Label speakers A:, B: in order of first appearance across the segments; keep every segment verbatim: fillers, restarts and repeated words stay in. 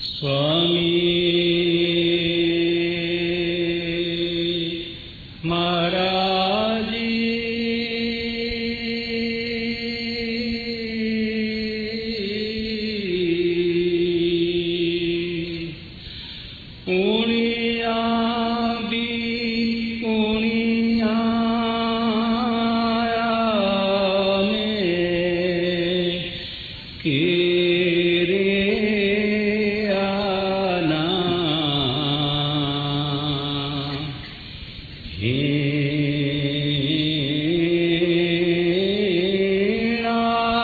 A: स्वामी महाराज पुणिया भी पुणिया में केरे आना हेणा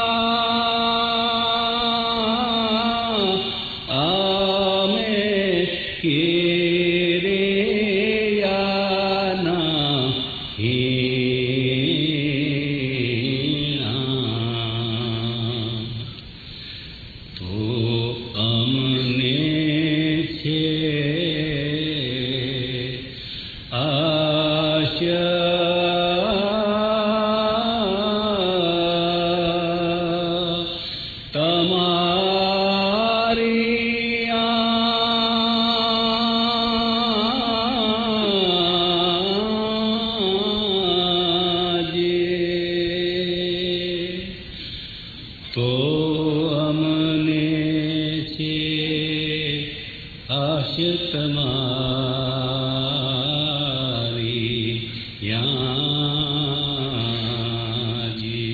A: आमे केरे आना हेणा तो अमने छे आशा तमारी तो अमने छे आश तमारी याजी।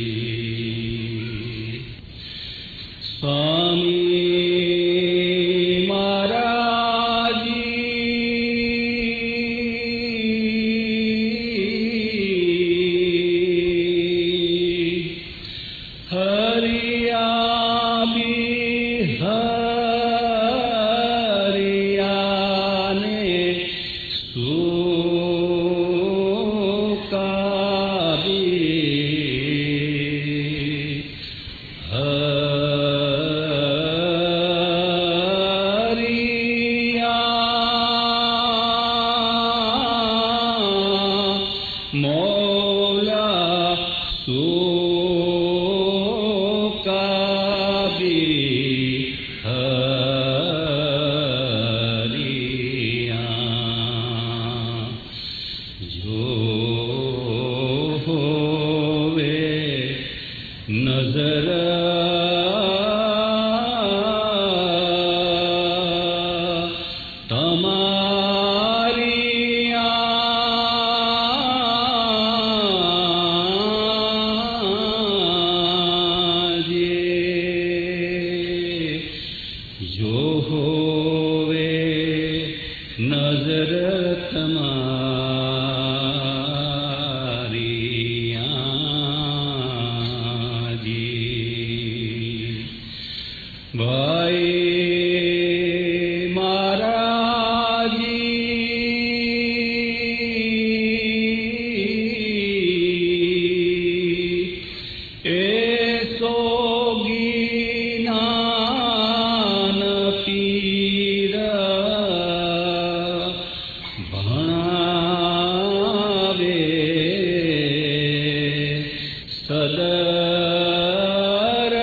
A: स्वामी महाराज हरिया भी हरिया ने सूका भी हरिया मौला सूका भी हरिया जो होवे नजर तमारी जो होवे नजर तमारी आजी। भाई महाराज ऐसो ज्ञान पीर भणावे सदर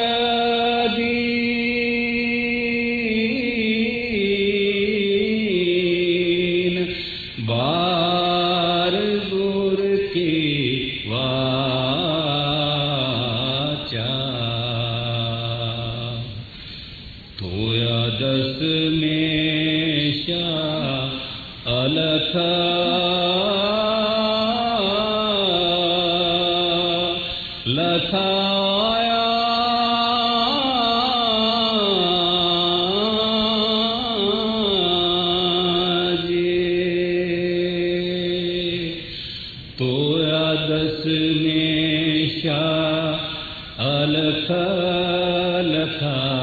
A: दीन बार गुर की वाचा तोया दस में शाह अलख लखाया जे तोया दस में शाह अलख लखा